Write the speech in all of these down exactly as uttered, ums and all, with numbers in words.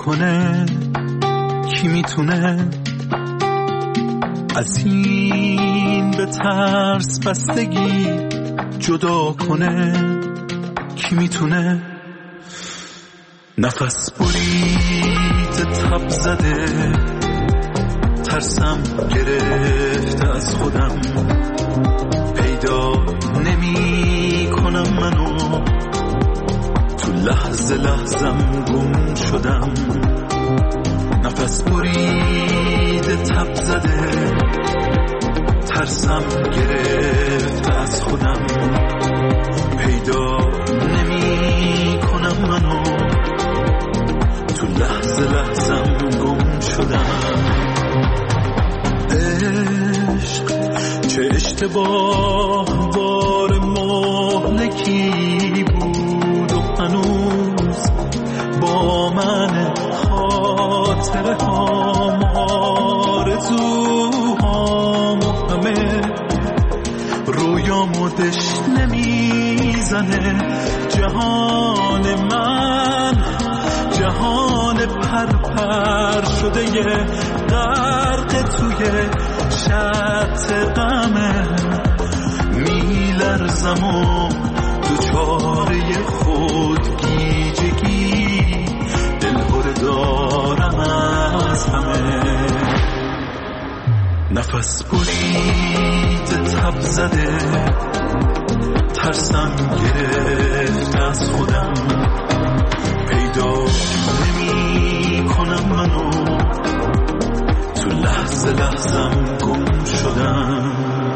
کنه؟ کی میتونه از این به ترس بستگی جدا کنه؟ کی میتونه نفس برید تب زده ترسم گرفته از خودم پیدا نمی کنم منو تو لحظه لحظم گم شدم نفس برید تب زده ترسم گرفته از خودم پیدا نمی کنم منو تو لحظه لحظم گم شدم عشق چه اشتباه بار مهلکی بود و هنوز با من خاطره هام آرزوهام و همه رویامو دشنه میزنه جهان من جهان پرپر شده یه غرق توی شط غمه میلرزم و دوچاره خودگیجگی دلهره دارم از همه نفس برید تب زده ترسم گرفت از خودم پیدا نمی کنم منو تو لحظه لحظم گم شدم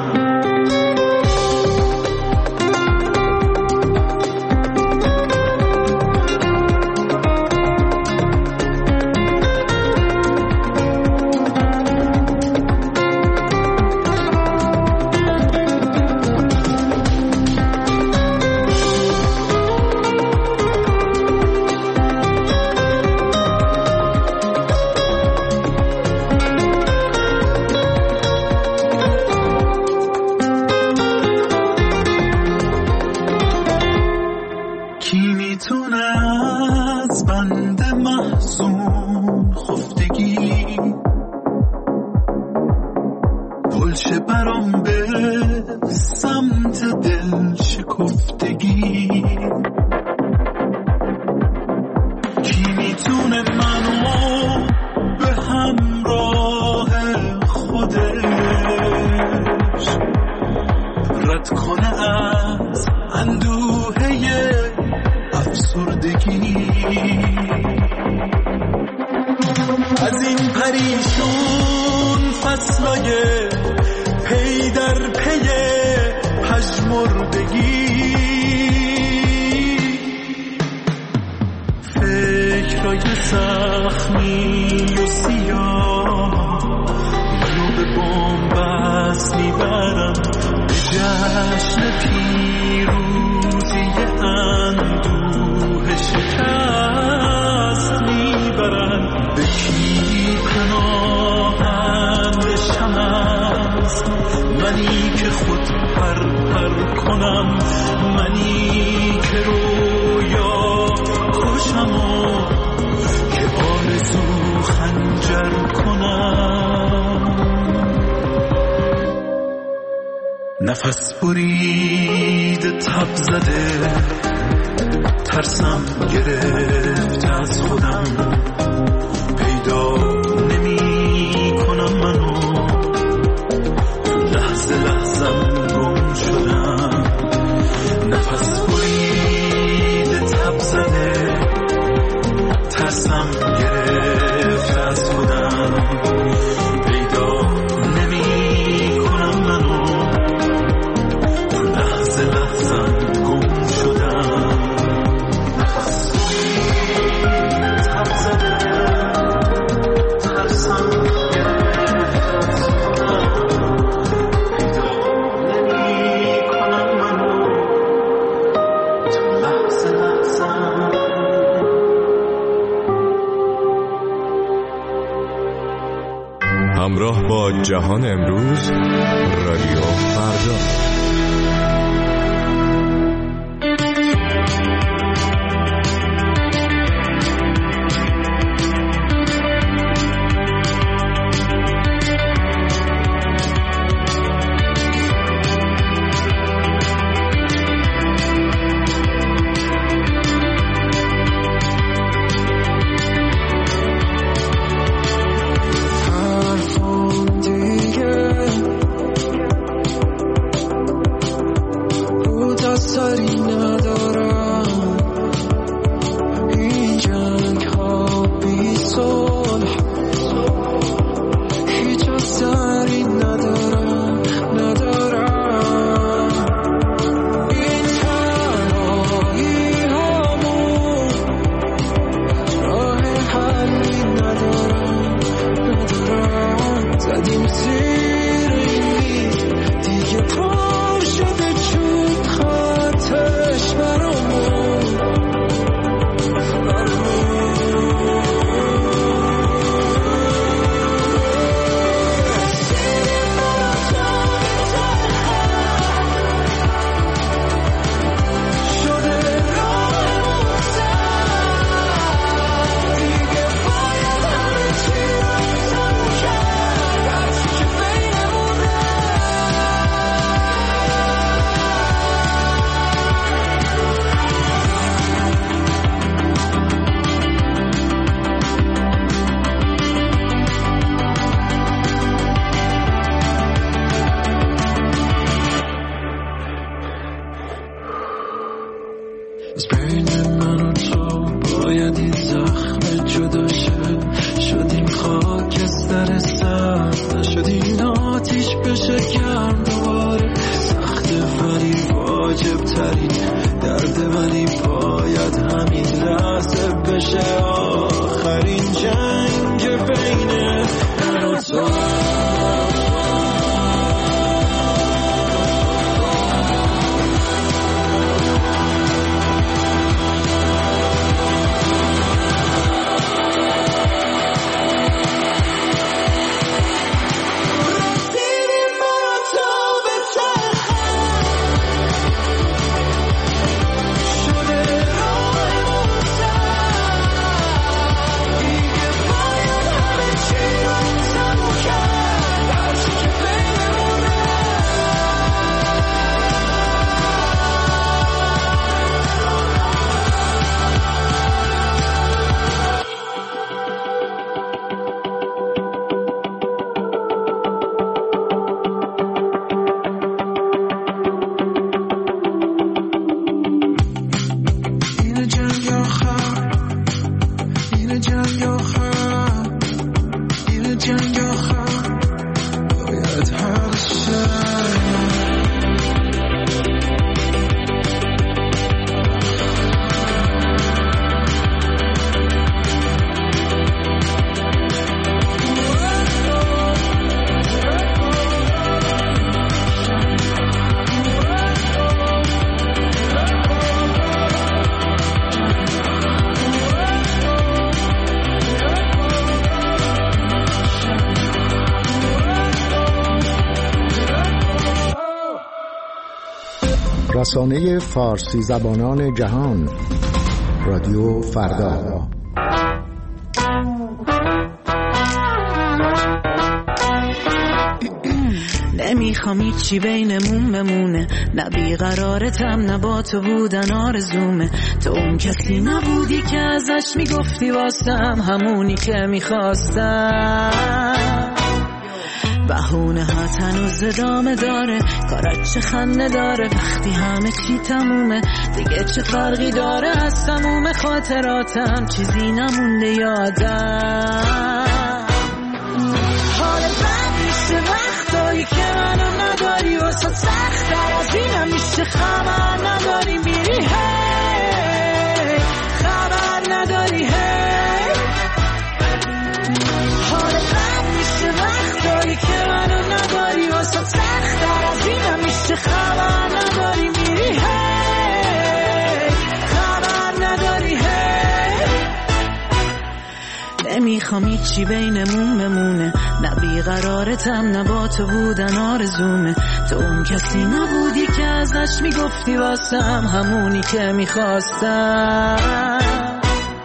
نفس برید تب زده ترسم گرفت از خودم پیدا نمی کنم منو تو لحظه لحظم گم شدم نفس برید تب زده ترسم گرفت از خودم پیدا نمی کنم منو همراه با جهان امروز رادیو فردا. رفتیم زیر این دیگه پر شده چون خاطرش برامون رسانه فارسی زبانان جهان رادیو فردا. نمیخوام هیچی بینمون بمونه، نه بیقرارتم نه با تو بودن آرزومه. تو اون کسی نبودی که ازش میگفتی واسم همونی که میخواستم. بهونه ها تنوز ادامه داره، کارت چه خنده داره وقتی همه چی تمومه. دیگه چه فرقی داره از تموم خاطراتم، چیزی نمونده یادم. حال بد میشه وقتایی که منو نداری، واسه سخت در از اینم میشه خبر نداری میری هی، خبر نداری هی. حال بد میشه وقتایی که منو نداری، واسه سخت در از اینم میشه خبر نداری میری هی، خبر نداری هی. نمیخوام هیچی بینمون بمونه، نه بیقرارتم نه با تو بودن آرزومه. تو اون کسی نبودی که ازش میگفتی واسم همونی که میخواستم.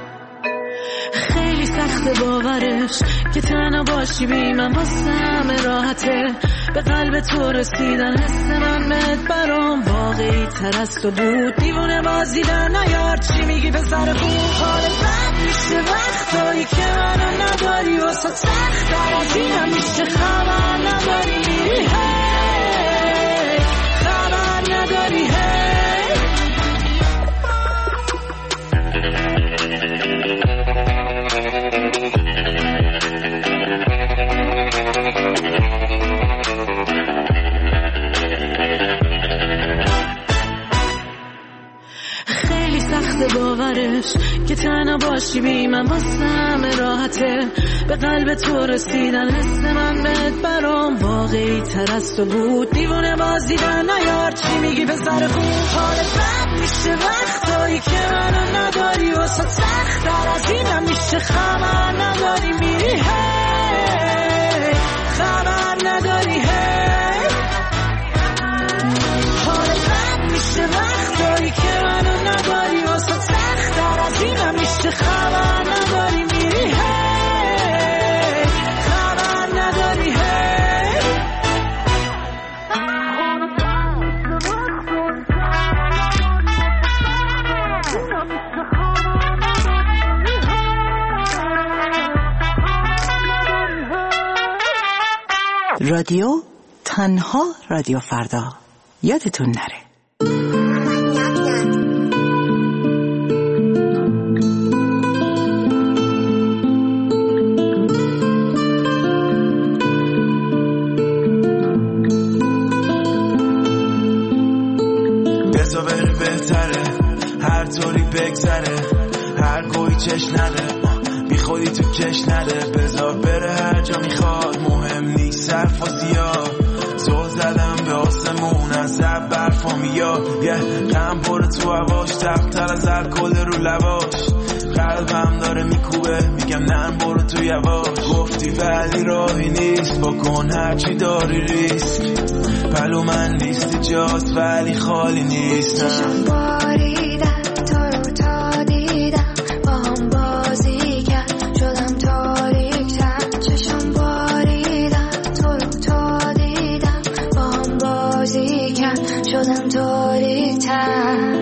خیلی سخته باورش که تنها باشی بی من واسم راحته. به قلب تو رسیدن حس من بهت برام واقعی تر از تو بود. دیوونه بازیدن نیار چی میگی به سر خوب. حال بد میشه وقتایی که منو نداری، واسه سخت در از اینم میشه خبر نداری میری هی، خبر نداری هی. خیلی سخت باورش که که تنها باشی بی من واسم راحته. به قلب تو رسیدن حس من بهت برام واقعی تر از تو بود. دیوونه بازیدن نیار چی میگی به سر خون. حالت بد میشه وقتایی که منو نداری واسه سخت تر از اینم میشه. خبر نداری میری هی خبر نداری هی. حالت بد میشه وقتایی که منو نداری واسه سخت تر از اینم میشه. خبر نداری میری هی خبر نداری هی. رادیو تنها رادیو فردا، یادتون نره. بزا بره بهتره هر طوری بگذره، هر گوی چش نده بی خودی تو کش نده. بزا بره هر جا میخواد مهم نیست صرف و زیاد. زل زدم به آسمون از زب برفا میاد. یه غم پره تو هواش تفتر از الکل رو لباش. قلبم داره میکوبه میگم نه برو تو یواش. گفتی ولی راهی نیست بکن هرچی داری ریسک. پلو من لیستی جاست ولی خالی نیست. چشم باریدم تو رو تا دیدم با هم بازی کرد شدم تاریک‌تر. چشم باریدم تو رو تا دیدم با هم بازی کرد شدم تاریک‌تر.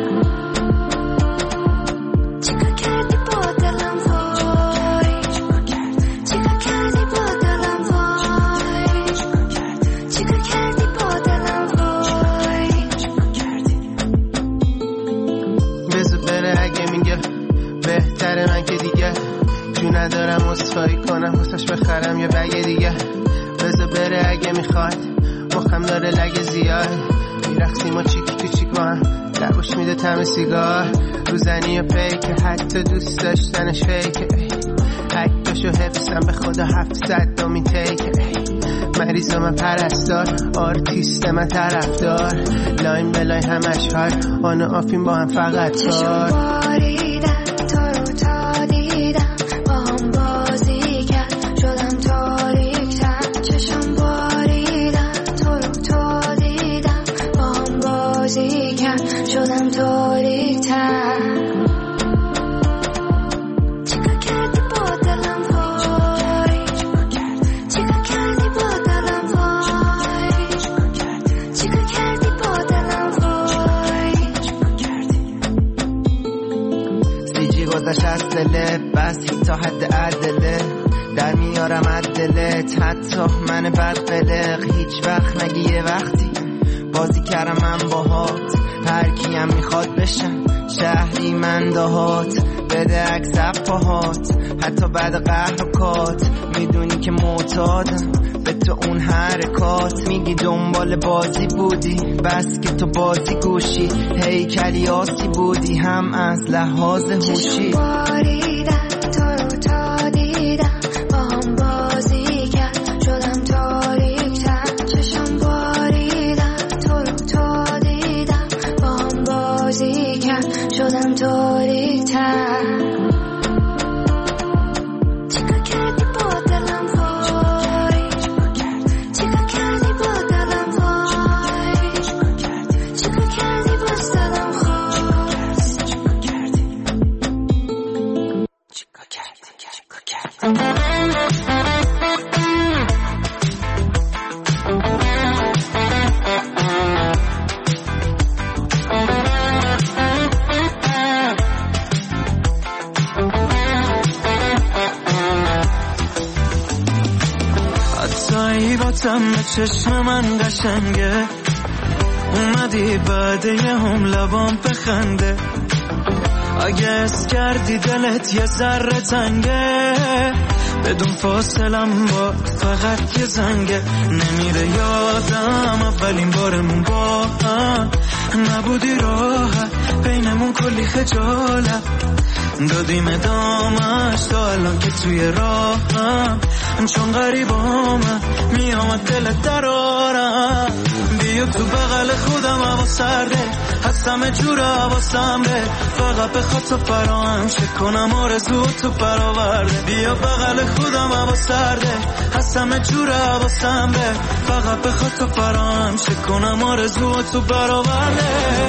ندارم اصفایی کنم واسش بخرم یه بگه دیگه. بذار بره اگه میخواد مخم داره لگه زیاد. میرخسیم و چیکی تو چیک با هم لبوش میده تم سیگار. روزنی و پیک حتی دوست داشتنش فیکه. حکتاشو حفظم به خدا هفتصد دومین تیکه. مریض من پرستار آرتیست من طرفدار. لاین به لاین همش هار آن و آفین با هم فقط کار. شدم تاریک‌تر. چیکار کردی با دلم وای چیکار کردی با دلم وای چیکار کردی با دلم وای. سیجی گذشت از دلت بس تا حد عدله. در میارم عدلت حتی من بدقلق. هیچ وقت نگی یه وقتی بازی کردم من باهات. هر کیم میخواد بشم شهری من دهات. بده عکس پاهات حتی بعد قهر و کات. میدونی که معتادم به تو اون حرکات. میگی دنبال بازی بودی بس که تو بازی گوشی. هیکلی آسی بودی هم از لحاظ هوشی. باریدم تو رو تا دیدم با هم بازی کرد شدم تاریک‌تر. چشم باریدم تو رو تا دیدم با هم بازی کرد شدم تاریک‌تر. چیکار کردی با دلم وای چیکار کردی با دلم وای چیکار کردی با دلم خواست چیکار کردی چیکار کردی چیکار کردی. حیباتم به چشم من قشنگه. اومدی بعد یه هم لبام بخنده. اگه اس کردی دلت یه ذره تنگه. بدون فاصلم با فقط یه زنگه. نمیره یادم اولین بارمون با هم نبودی راحت بینمون کلی خجالت دادیم ادامش تا الان که توی راهم چون غریبامم میامد دلت درارم بیا تو بغل خودم هوا سرده هستم جور حواسم به فقط به خاطر فراهم چه کنم آرزو تو برآورده بیا بغل خودم هوا سرده هستم جور حواسم به فقط به خاطر فراهم چه کنم آرزو تو برآورده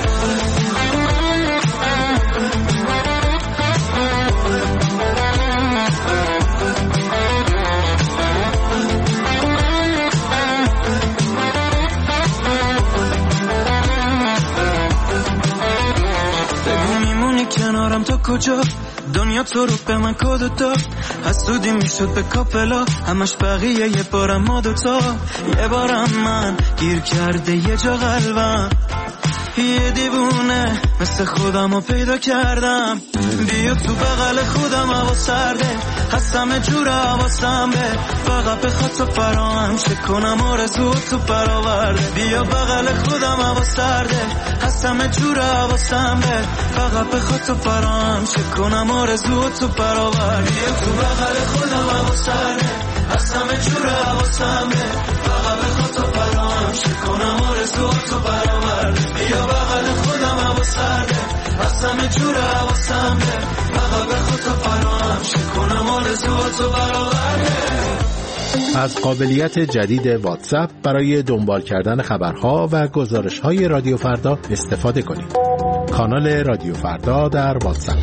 کنارم تا کجا دنیا تو رو به من کد داد حسودی میشد به کاپلا همش بقیه یه بارم ما دوتا یه بارم من گیر کرده یه جا قلبم یه دیوونه مثل خودم رو پیدا کردم بیا تو بغل خودم هوا سرده هستم جور حواسم به فقط به خاطر فراهم چه کنم آرزو تو برآورده بیا بغل خودم هوا سرده هستم جور حواسم به فقط به خاطر فراهم چه کنم آرزو تو برآورده بیا تو بغل خودم هوا سرده هستم جور حواسم به فقط به خاطر فراهم چه کنم آرزو تو برآورده بیا بغل خودم هوا سرده هستم جور حواسم به فقط به خاطر فراهم چه کنم آرزو تو برآورده از قابلیت جدید واتساپ برای دنبال کردن خبرها و گزارش‌های رادیو فردا استفاده کنید. کانال رادیو فردا در واتساپ.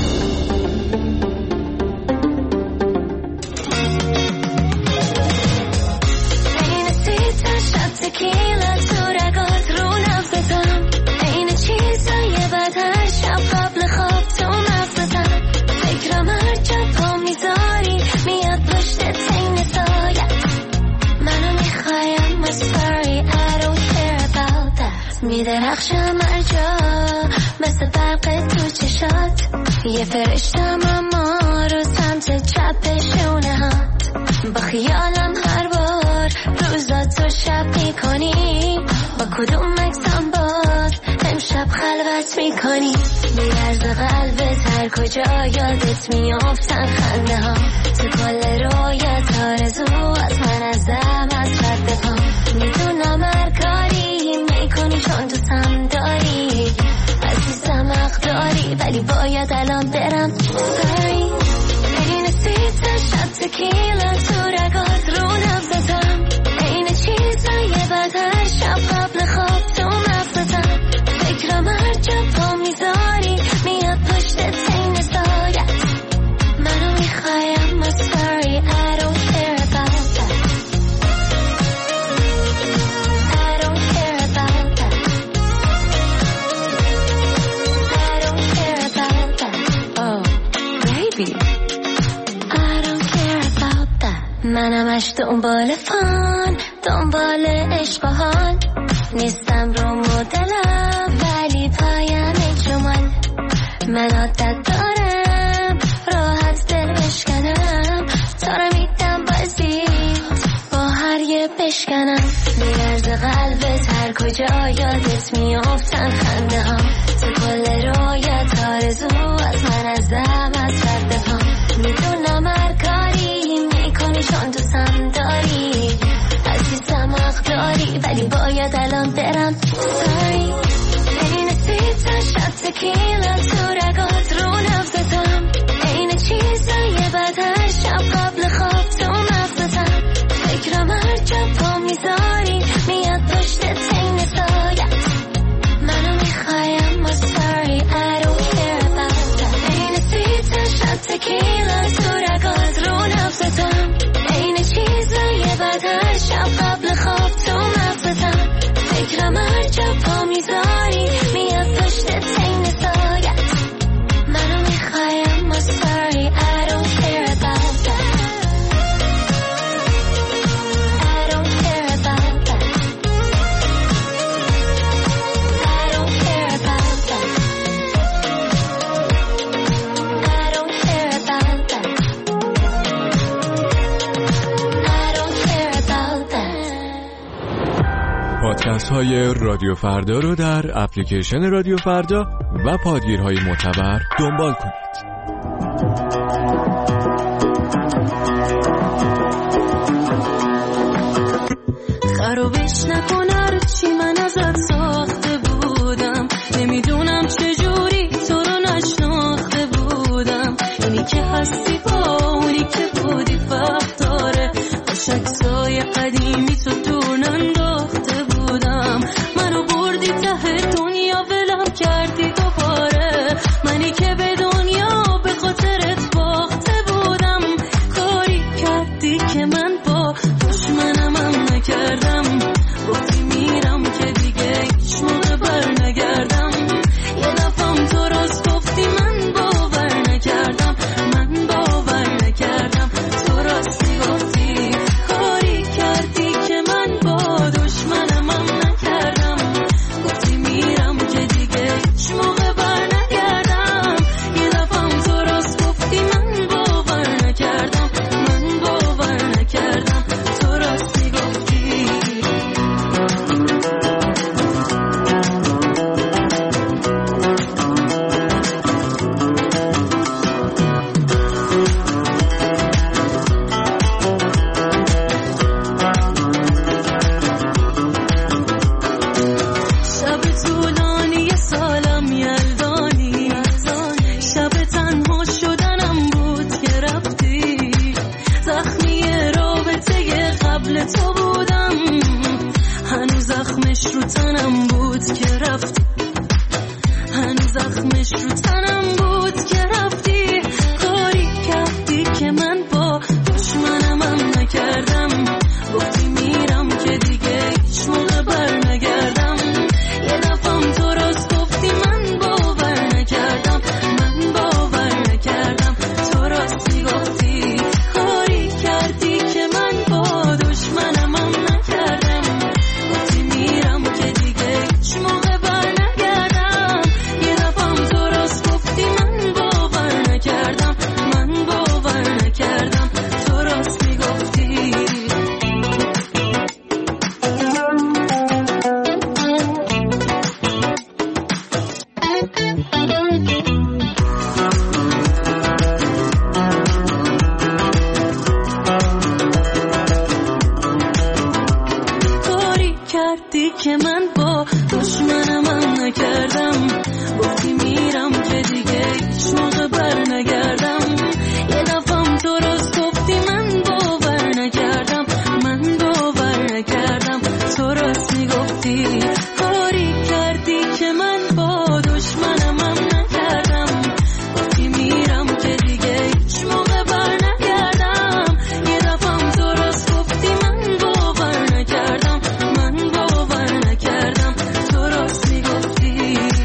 میدرخشم هر جا مثل برق تو چشات یه فرشتم اما رو سمت چپ شونهات با خیالم هر بار روزاتو شب میکنی با کدوم مکسم باز امشب خلوت میکنی بیارز قلبت هر کجا یادت میافتن خنده ها تو کل رویت آرزو از من ازم از رد پا میدونم هر کاری میکنی چون دوستم داری عزیزم حق داری ولی باید الان برم ساری این سیت شب تکیلا تو رگات رو نبزدم این چیزای بد هر شب قبل خواب تو مغزتم فکرم هر جا پا میذاری میاد پشت تین سایت منو میخوایم I'm sorry I don't care about that I don't care about that I don't care about that oh baby I don't care about that منمش دنبال فان دنبال عشق و حال نیستم رو مدلم ولی پایم جمال من عادت دارم راحت دل بشکنم تا رو میدم بازیت با هر یه بشکنم میرز قلبت هر کجا یادت میافتن خنده ها تو کل رویت آرزو از من ازم از رد پا میدونم هر کاری میکنی چون دوستم داری عزیزم حق داری ولی باید الان برم ساری این سیتا شب تکیلا تو رگات رو نبزدم این چیزای بد هر شب قبل خواب تو مغزتم فکرم هر جا پا میذاری میاد پشت تین سایت منو میخوایم I'm sorry I don't care about that این سیتا شب تکیلا تو رگات رو نبزدم این چیزای بد هر شب قبل خواب تو مغزتم فکرم هر جا پا میذاری میاد پشت تین سایت پادکست های رادیو فردا رو در اپلیکیشن رادیو فردا و پادگیرهای معتبر دنبال کنید. خرابش نکن هرچی من ازت ساخته بودم، نمیدونم چجوری تو رو نشناخته بودم. اینی که هستی با اونی که بودی فرق داره، با شکسای قدیمی تو دور ننداخته بودم. منو بردی ته دنیا ولم کردی دوباره، منی که به دنیا به خاطرت باخته بودم. کاری کردی که من با دشمنم هم نکردم، گفتی میرم که دیگه هیچ موقع بر نگردم. یه دفعم تو راست گفتی من باور نکردم، من باور نکردم. تو راستی گفتی کاری کردی که من با دشمنم هم نکردم، گفتی میرم که دیگه هیچ موقع بر نگردم. یه دفعم تو راست گفتی من باور نکردم، من باور نکردم. تو راستی گفتی شب طولانی سالم یلدانی، شب تنها شدنم بود که رفتی. زخمی رابطه قبل تو بودم، هنوز زخمش رو تنم بود که رفتی، هنوز زخمش رو تنم بود که رفتی. کاری کردی که من با دشمنم هم نکردم، گفتی میرم که دیگه هیچ موقع بر نگردم. یه دفعم تو راست گفتی من باور نکردم، من باور نکردم. تو راستی گفتی کاری کردی که من با دشمنم هم نکردم، گفتی میرم که دیگه هیچ موقع بر نگردم. یه دفعم تو راست گفتی من باور نکردم، من باور نکردم. تو راستی گفتی کاری کردی که من با دشمنم هم نکردم، گفتی میرم که دیگه هیچ موقع بر نگردم. یه دفعم تو راست گفتی من باور نکردم، من باور نکردم. تو راست میگفتی کاری کردی که من با دشمنم هم نکردم، گفتی میرم که دیگه هیچ موقع بر نگردم. یه دفعم تو راست گفتی من باور نکردم، من باور نکردم. تو راست میگفتی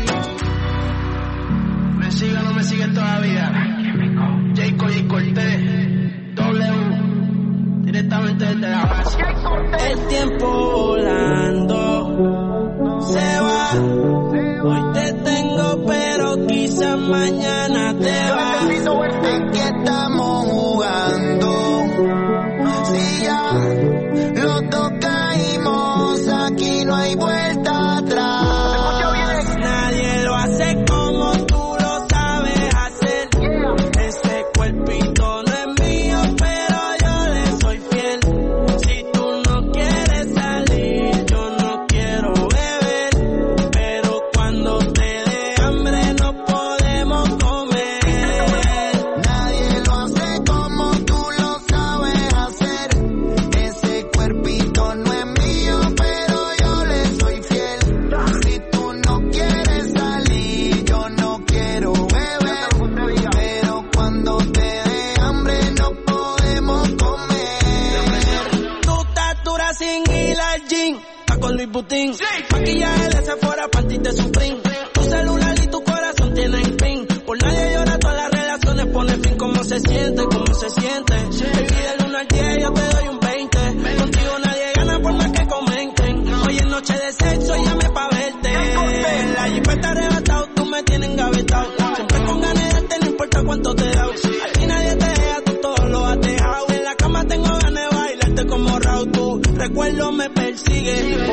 Me sigue o no me sigue todavía. Jayco y Cortés, W, directamente desde la base. El tiempo volando se va. Hoy te tengo, pero quizás mañana te va. ¿En qué estamos jugando? Si ya los dos caímos, aquí no hay vuelta atrás. Nadie lo hace como tú lo sabes hacer. Ese cuerpito no es mío, pero yo le soy fiel. Si tú no quieres salir, yo no quiero beber. Pero cuando te dé hambre no podemos comer. Nadie lo hace como tú lo sabes hacer. Ese cuerpito no es mío, pero yo le soy fiel. Si tú no quieres salir, yo no quiero beber. Pero cuando te dé hambre no podemos comer. Tu estatura sin ir al gym, va con Louis Vuitton. Maquillaje de Sephora, panties de Supreme. Tu celular y tu corazón tienen pin. Por nadie llora, todas las relaciones pone fin. ¿Cómo se siente? ¿Cómo se siente? Baby, del uno al diez yo te doy un veinte. Contigo nadie gana por más que comenten. Hoy es noche de sexo, llame pa' verte. La jipeta arrebatado, tú me tienes engavetado. Siempre con ganas de darte, no importa cuánto te da. Aquí nadie te deja, tú todo lo has dejado. En la cama tengo ganas de bailarte como Raúl. Tu recuerdo me persigue.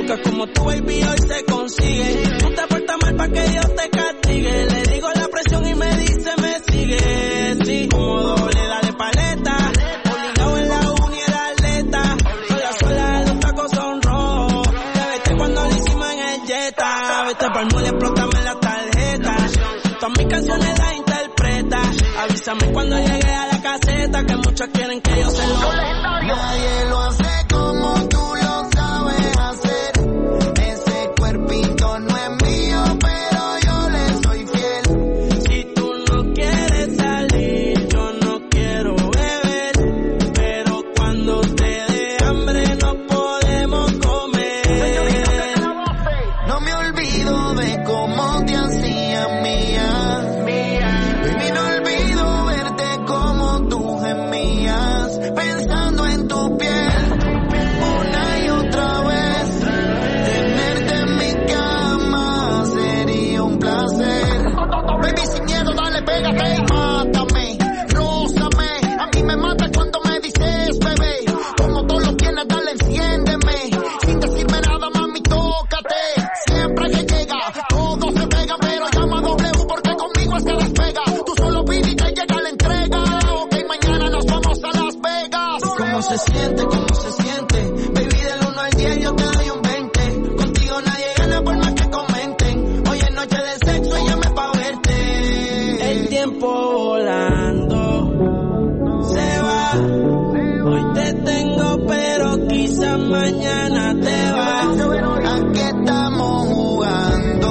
Porque como tu baby hoy se consigue. Tú te portas mal pa' que Dios te castigue. Le digo la presión y me dice me sigue. Sí, como doble, dale paleta. Obligado en la uni era atleta. Sola sola los tacos son rojos. Te vete cuando lo hicimos en el Jetta. Vete pa'l mole, explótame la tarjeta. Todas mis canciones las interpreta. Avísame cuando llegue a la caseta. Que muchos quieren que yo se lo... Nadie lo hace como tú lo sabes hacer. Ese cuerpito no es mío, pero yo le soy fiel. Si tú no quieres salir, yo no quiero beber. Pero cuando te dé hambre no podemos comer. No me olvido de cómo te hacía mía. Baby, no olvido verte como tú gemías, pensando en tu piel. Una y otra vez, tenerte en mi cama sería un placer. Baby, sin miedo, dale, pégate y mátame, rózame. A mí me mata cuando me dices, bebé. Como tú lo tienes, dale, enciéndeme. Sin decirme nada, mami, tócate. Siempre que llega, todos se pegan, pero llama a W porque conmigo es que despega. Tú solo pides y te llega la entrega. Ok, mañana nos vamos a Las Vegas. ¿Cómo se siente? ¿Cómo se siente? Baby, del uno al diez yo te doy un veinte. Contigo nadie gana por más que comenten. Hoy es noche de sexo y llame pa' verte. El tiempo volando se va. Hoy te tengo, pero quizás mañana te vas. ¿A qué estamos jugando?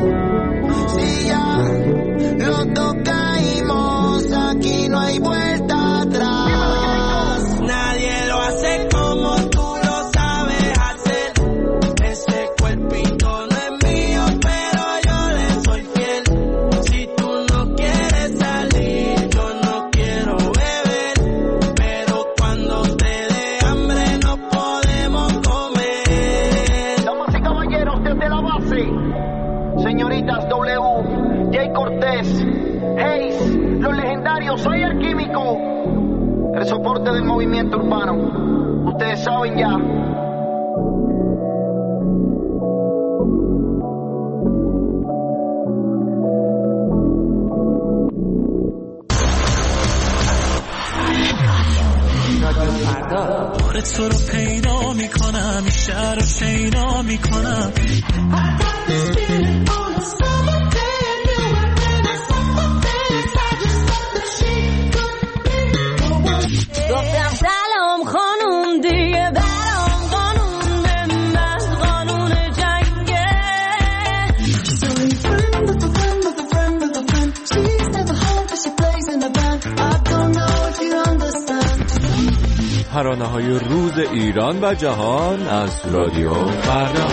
Si ya los dos caímos, aquí no hay vuelta atrás. Nadie lo hace como tú lo sabes hacer. Ese cuerpito no es mío, pero yo le soy fiel. Si tú no quieres salir, yo no quiero beber. Pero cuando te dé hambre no podemos comer. Damas y caballeros, desde la base, señoritas W, Jay Cortés, Hayes, los legendarios, soy el químico, el soporte del movimiento urbano. Ustedes saben ya. بار تو رو پیدا میکنم، این شهر رو شیدا میکنم. گفتم سلام خانوم دیگه برام قانون بنداز، قانون جنگه. So you friend of a friend of a friend of a friend. She's never home but she plays in a band. I don't know if you understand. ترانه‌های روز ایران و جهان از رادیو فردا.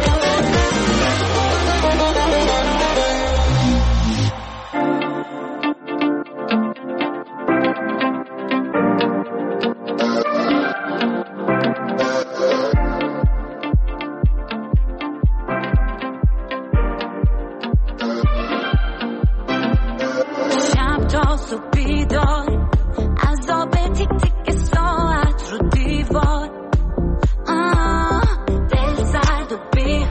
شب تا صبح بیدار، عذاب تیک تیک ساعت رو دیوار. آه دل سرد و بی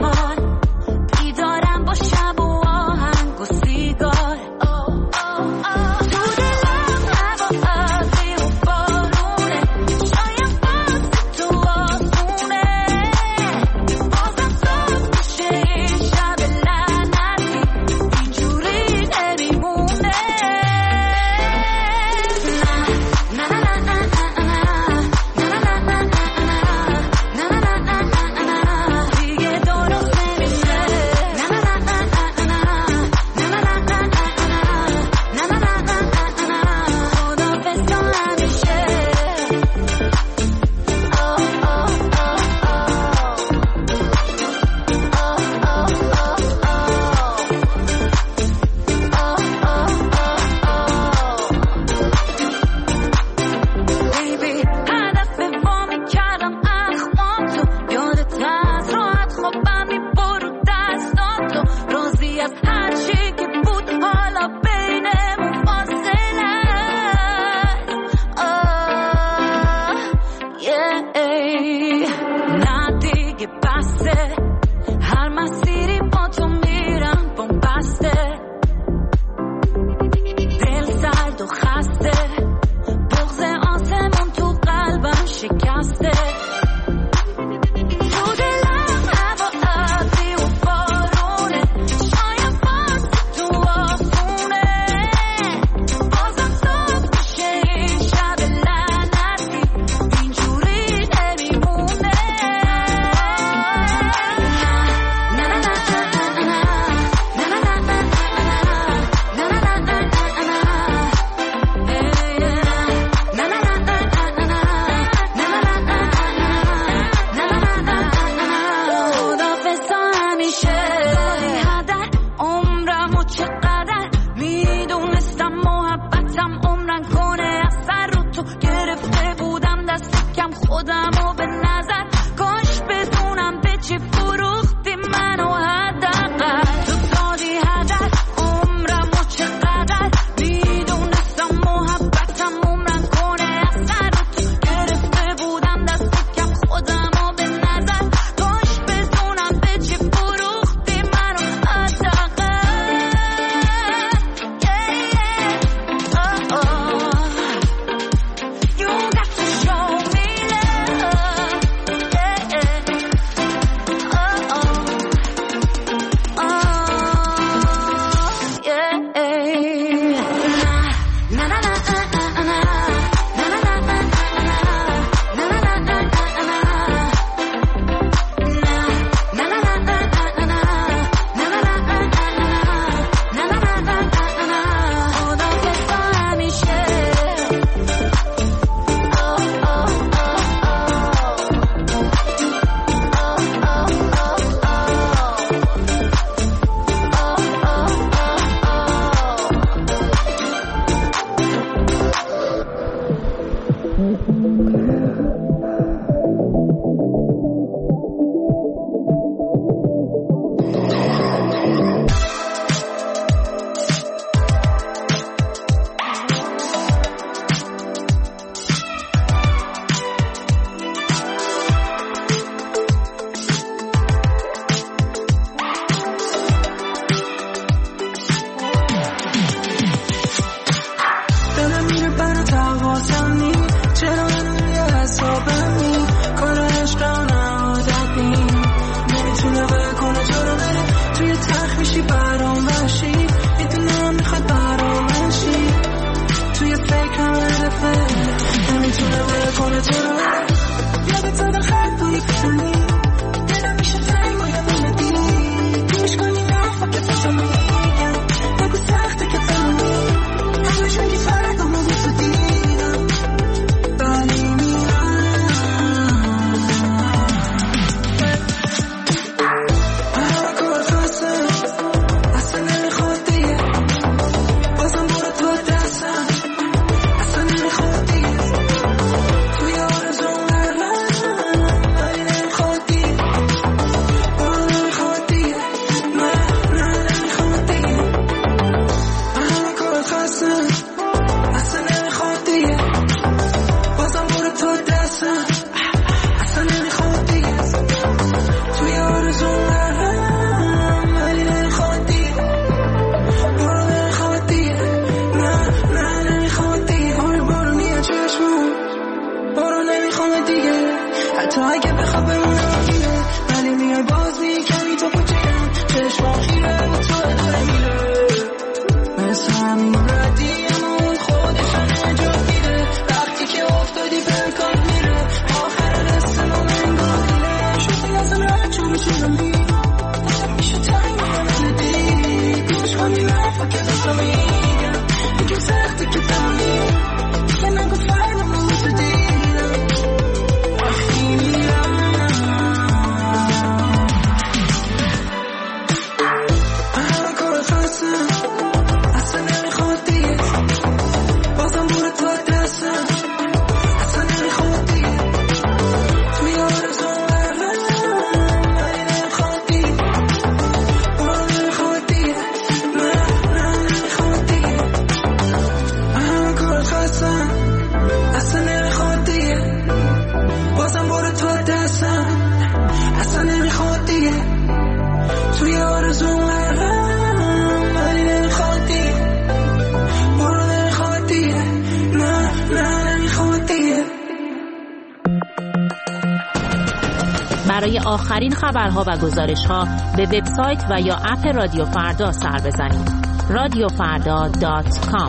برای آخرین خبرها و گزارش‌ها به وبسایت و یا اپ رادیو فردا سر بزنید. رادیو فردا دات کام.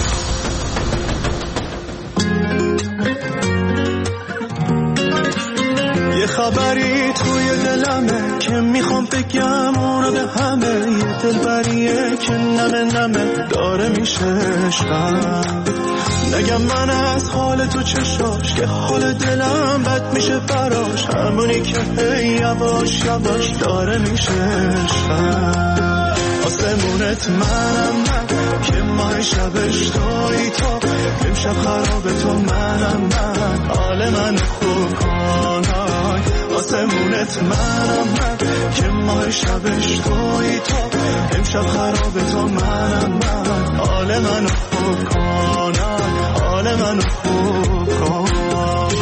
یه خبری توی دلمه که میخوام بگم اونو به همه، یه دلبریه که نمه نمه داره میشه عشقم. نگم من از حال تو چشاش که حال دلم بد میشه براش، همونی که هی یواش یواش داره میشه عشقم. آسمونت منم من که ماه شبش توی تو، امشب خراب تو منم من، حال من خوب کنای. آسمونت منم من که ماه شبش توی تو، امشب خراب تو منم من، حال من خوب کنای، حال من خوب کنای.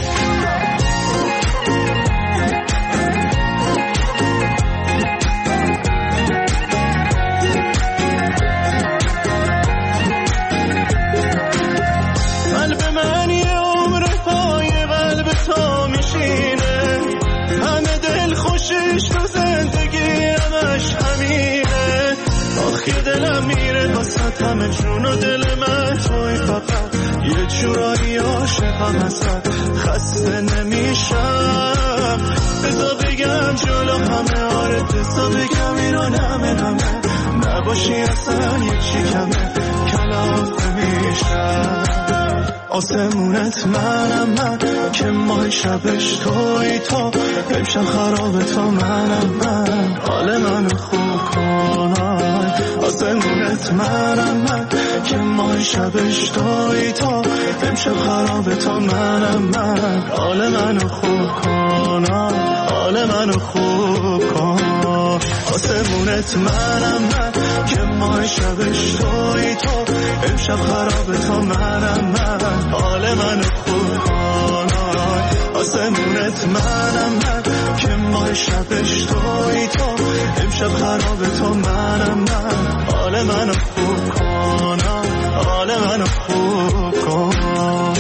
قلب من یه عمر پای قلب تو میشینه، همه دل خوشش تو زندگی همش همینه. آخی دلم میره واسه همه جون و دل من توی، فقط یه جورایی عاشقم هستم، خسته نمیشم. بذار بگم جلو همه، آره بذار بگم اینو نمه نمه، نباشی اصلا یه چی کمه کلافه میشم. آسمونت منم من که ماه شبش توی تو، امشب خراب تو منم من، حال من خوب کنای. آسمونت منم من که ماه شبش توی تو، امشب خراب تو منم من، حال من خوب کنای، حال من خوب کنای. آسمونت منم من که ماه شبش توی تو، امشب خراب تو منم من، حال من خوب کنای. آسمونت منم من که ماه شبش توی تو، امشب خراب تو منم من، حال من خوب کنای، حال من خوب کنای.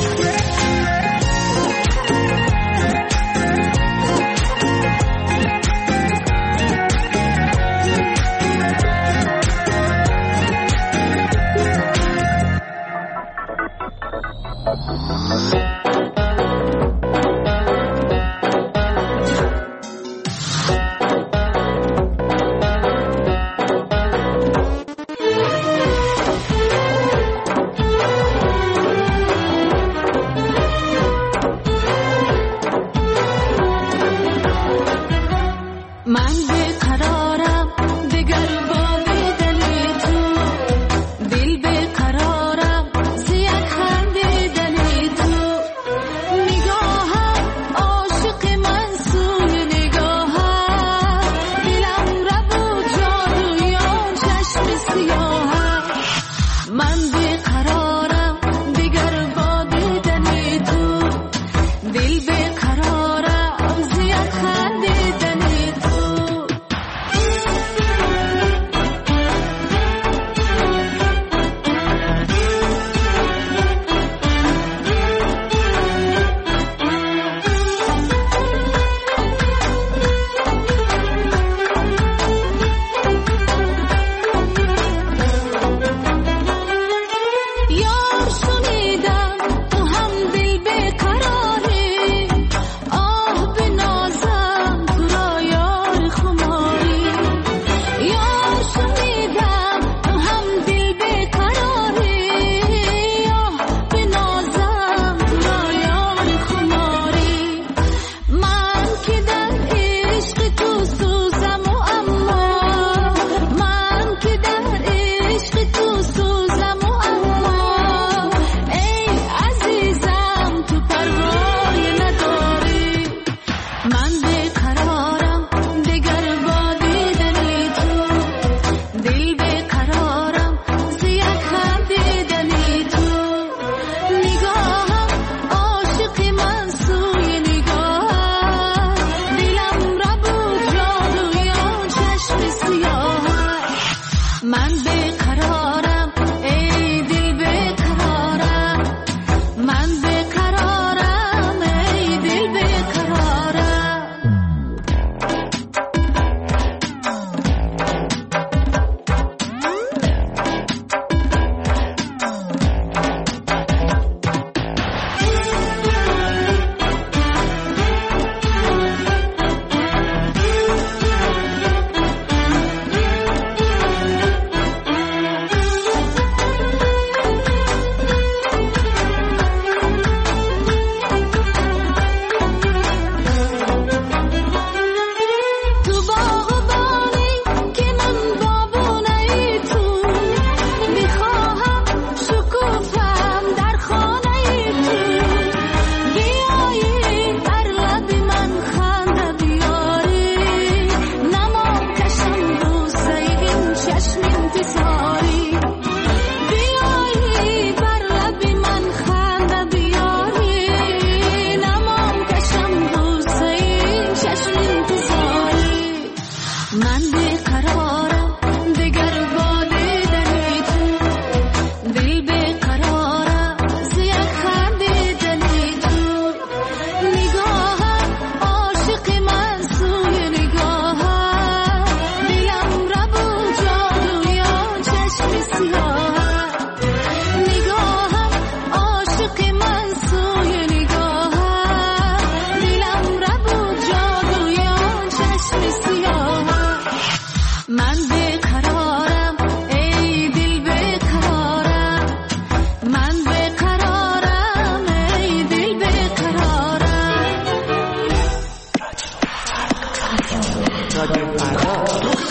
رادیو فردا.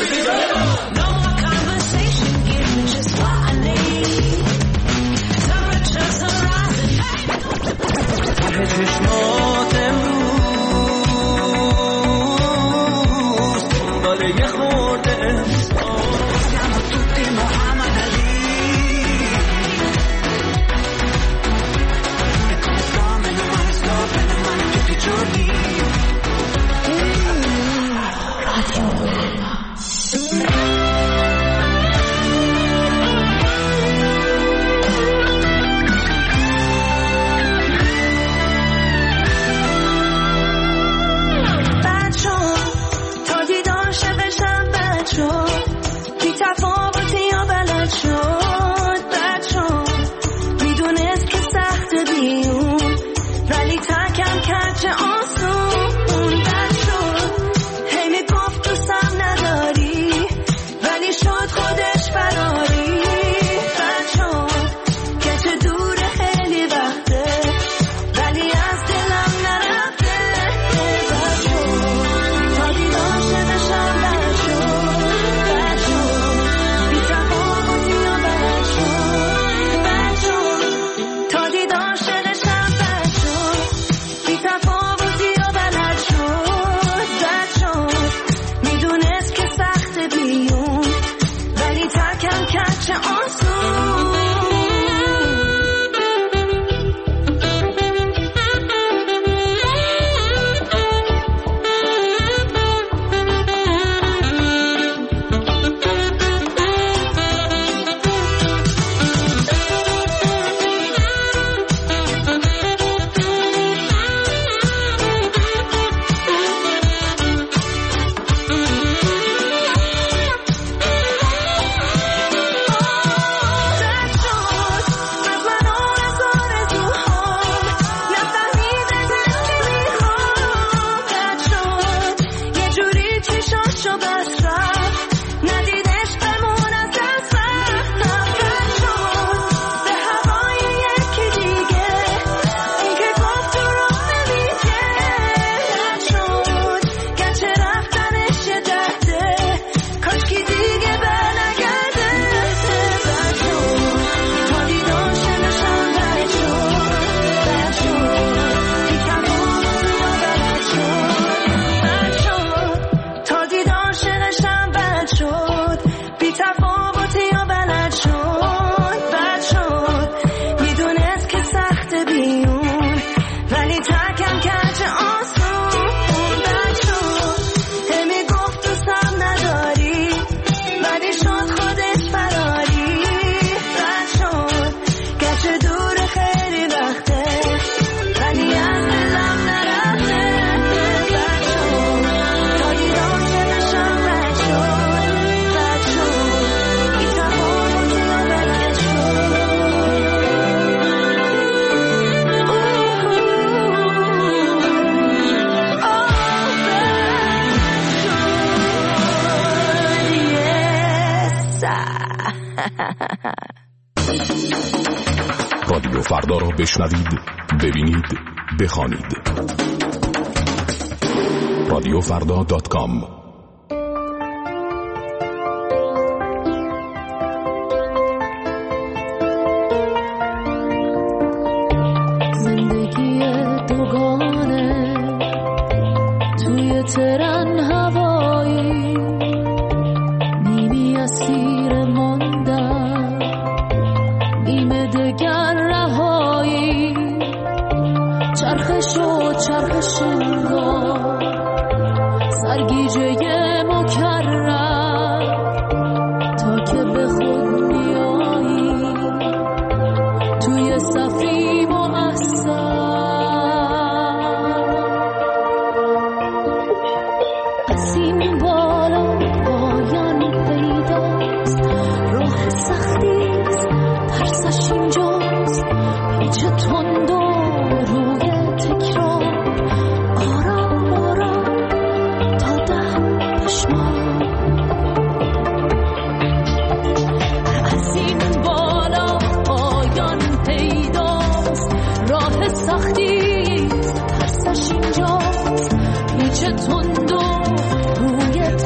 چشمات امروز دنبال یه خورده احساس siamo tutti Muhammad Ali e come sto meno male sto bene male tutti i giorni Radio رادیو فردا را بشنوید، ببینید، بخوانید. رادیو فردا دات کام. زندگی دوگانه توی ترن هوایی، نیمی اسیر ماندن، نیمه دگر رهایی، چرخش و چرخش انگار، سرگیجه مکرر، تا که به خود میایی توی صفی مؤثر. از این بالا پایان پیداست، راه سختیست، ترسش اینجاست، پیچ تند و روی تکرار، آرام آرام تا دهم پشمان. از این بالا پایان پیداست، راه سختیست، ترسش اینجاست، پیچ تند و روی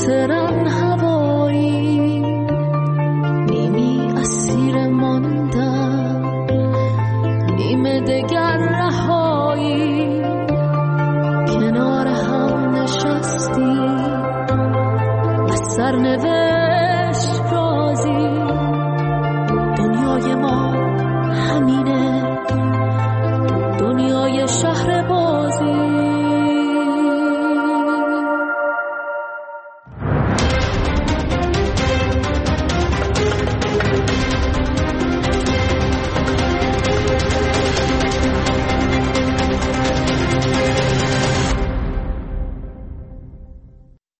ترن هوایی نیمی اسیر ماندم نیمه دگر رهایی کنار هم نشستی و سرنوشت